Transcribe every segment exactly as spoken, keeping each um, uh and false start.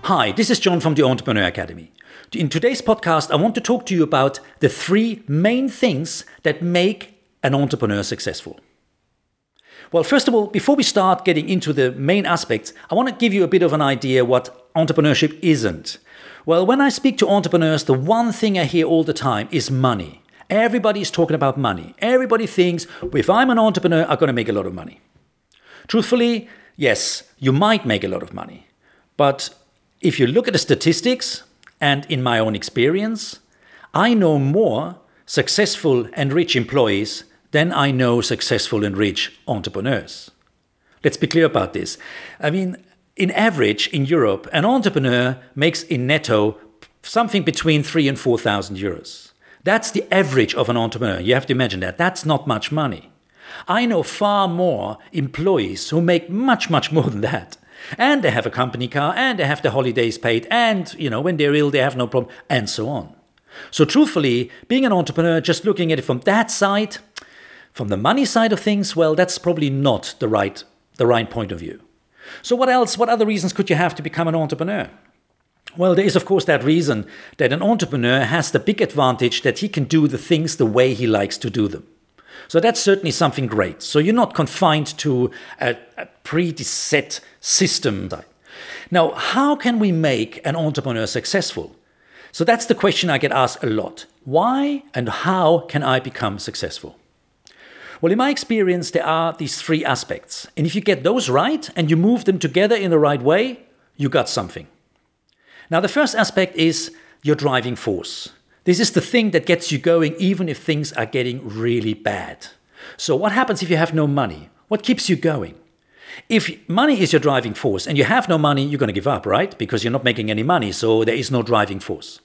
Hi, this is John from the Entrepreneur Academy. In today's podcast, I want to talk to you about the three main things that make an entrepreneur successful. Well, first of all, before we start getting into the main aspects, I want to give you a bit of an idea what entrepreneurship isn't. Well, when I speak to entrepreneurs, the one thing I hear all the time is money. Everybody is talking about money. Everybody thinks, if I'm an entrepreneur, I'm going to make a lot of money. Truthfully, yes, you might make a lot of money. But if you look at the statistics, and in my own experience, I know more successful and rich employees than I know successful and rich entrepreneurs. Let's be clear about this. I mean, in average in Europe, an entrepreneur makes in netto something between three and four thousand euros. That's the average of an entrepreneur. You have to imagine that. That's not much money. I know far more employees who make much, much more than that. And they have a company car, and they have the holidays paid, and, you know, when they're ill, they have no problem, and so on. So truthfully, being an entrepreneur, just looking at it from that side, from the money side of things, well, that's probably not the right, the right point of view. So what else, what other reasons could you have to become an entrepreneur? Well, there is, of course, that reason that an entrepreneur has the big advantage that he can do the things the way he likes to do them. So that's certainly something great. So you're not confined to a, a pre-set system. Now, how can we make an entrepreneur successful? So that's the question I get asked a lot. Why and how can I become successful? Well, in my experience, there are these three aspects. And if you get those right and you move them together in the right way, you got something. Now, the first aspect is your driving force. This is the thing that gets you going even if things are getting really bad. So what happens if you have no money? What keeps you going? If money is your driving force and you have no money, you're going to give up, right? Because you're not making any money, so there is no driving force.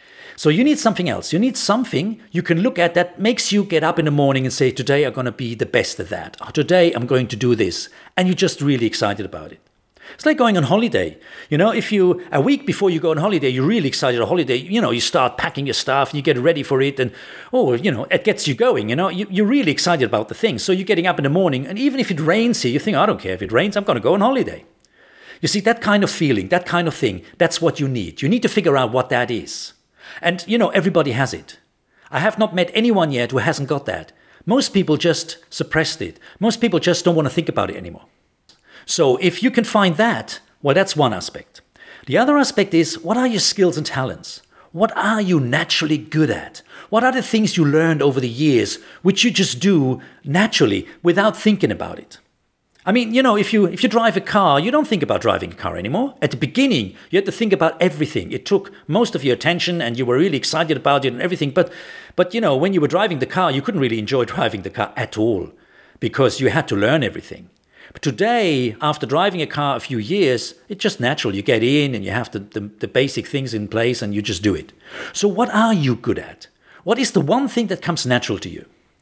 So you need something else. You need something you can look at that makes you get up in the morning and say, today I'm going to be the best at that. Or today I'm going to do this. And you're just really excited about it. It's like going on holiday. You know, if you, a week before you go on holiday, you're really excited on holiday, you know, you start packing your stuff and you get ready for it and, oh, you know, it gets you going, you know, you, you're really excited about the thing. So you're getting up in the morning and even if it rains here, you think, I don't care if it rains, I'm going to go on holiday. You see, that kind of feeling, that kind of thing, that's what you need. You need to figure out what that is. And, you know, everybody has it. I have not met anyone yet who hasn't got that. Most people just suppressed it. Most people just don't want to think about it anymore. So if you can find that, well, that's one aspect. The other aspect is, what are your skills and talents? What are you naturally good at? What are the things you learned over the years, which you just do naturally without thinking about it? I mean, you know, if you if you drive a car, you don't think about driving a car anymore. At the beginning, you had to think about everything. It took most of your attention and you were really excited about it and everything. But, but you know, when you were driving the car, you couldn't really enjoy driving the car at all because you had to learn everything. But today, after driving a car a few years, it's just natural. You get in and you have the, the, the basic things in place and you just do it. So what are you good at? What is the one thing that comes natural to you?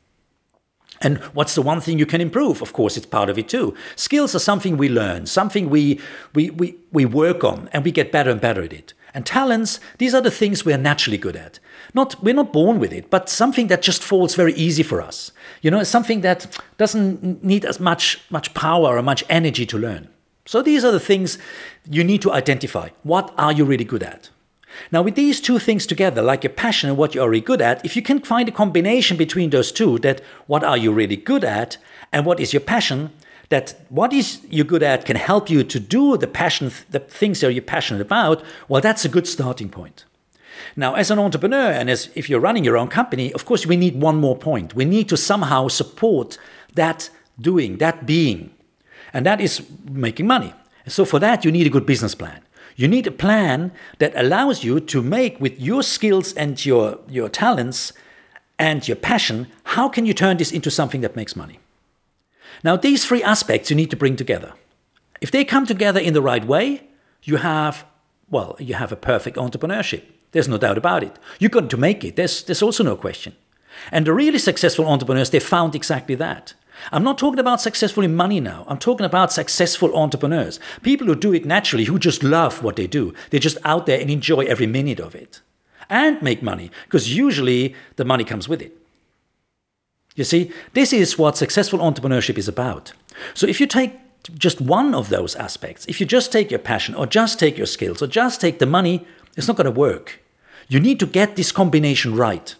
And what's the one thing you can improve? Of course, it's part of it too. Skills are something we learn, something we, we, we, we work on, and we get better and better at it. And talents, these are the things we're naturally good at. Not, we're not born with it, but something that just falls very easy for us. You know, it's something that doesn't need as much, much power or much energy to learn. So these are the things you need to identify. What are you really good at? Now, with these two things together, like your passion and what you're already good at, if you can find a combination between those two, that what are you really good at and what is your passion, that what is you good at can help you to do the passion, the things that you're passionate about, well, that's a good starting point. Now, as an entrepreneur and as if you're running your own company, of course, we need one more point. We need to somehow support that doing, that being, and that is making money. So for that, you need a good business plan. You need a plan that allows you to make with your skills and your, your talents and your passion, how can you turn this into something that makes money? Now, these three aspects you need to bring together. If they come together in the right way, you have, well, you have a perfect entrepreneurship. There's no doubt about it. You're going to make it. There's, there's also no question. And the really successful entrepreneurs, they found exactly that. I'm not talking about successful in money now. I'm talking about successful entrepreneurs. People who do it naturally, who just love what they do. They're just out there and enjoy every minute of it. And make money, because usually the money comes with it. You see, this is what successful entrepreneurship is about. So if you take just one of those aspects, if you just take your passion or just take your skills or just take the money, it's not going to work. You need to get this combination right.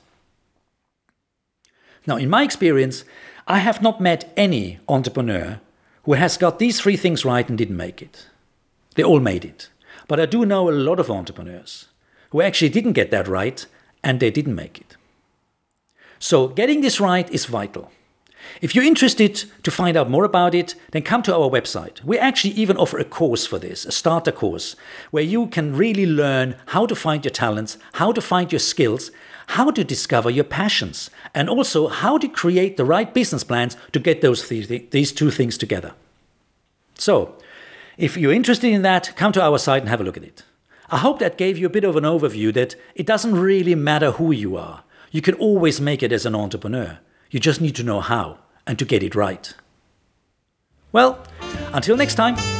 Now, in my experience, I have not met any entrepreneur who has got these three things right and didn't make it. They all made it. But I do know a lot of entrepreneurs who actually didn't get that right and they didn't make it. So getting this right is vital. If you're interested to find out more about it, then come to our website. We actually even offer a course for this, a starter course, where you can really learn how to find your talents, how to find your skills, how to discover your passions, and also how to create the right business plans to get those th- these two things together. So, if you're interested in that, come to our site and have a look at it. I hope that gave you a bit of an overview that it doesn't really matter who you are. You can always make it as an entrepreneur. You just need to know how and to get it right. Well, until next time.